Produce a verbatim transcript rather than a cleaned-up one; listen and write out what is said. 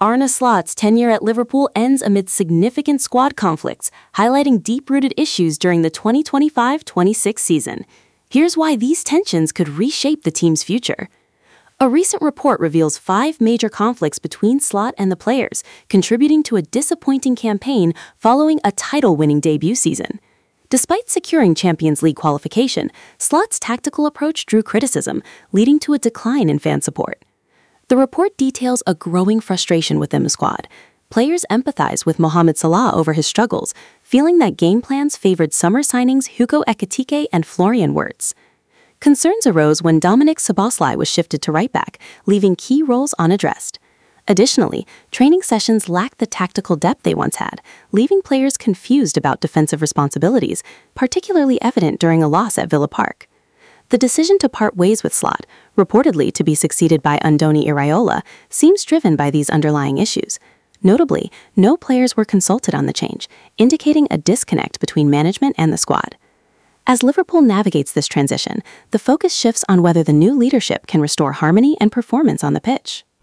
Arne Slot's tenure at Liverpool ends amid significant squad conflicts, highlighting deep-rooted issues during the twenty twenty-five twenty-six season. Here's why these tensions could reshape the team's future. A recent report reveals five major conflicts between Slot and the players, contributing to a disappointing campaign following a title-winning debut season. Despite securing Champions League qualification, Slot's tactical approach drew criticism, leading to a decline in fan support. The report details a growing frustration within the squad. Players empathize with Mohamed Salah over his struggles, feeling that game plans favored summer signings Hugo Ekitike and Florian Wirtz. Concerns arose when Dominik Szoboszlai was shifted to right back, leaving key roles unaddressed. Additionally, training sessions lacked the tactical depth they once had, leaving players confused about defensive responsibilities, particularly evident during a loss at Villa Park. The decision to part ways with Slot, reportedly to be succeeded by Andoni Iraola, seems driven by these underlying issues. Notably, no players were consulted on the change, indicating a disconnect between management and the squad. As Liverpool navigates this transition, the focus shifts on whether the new leadership can restore harmony and performance on the pitch.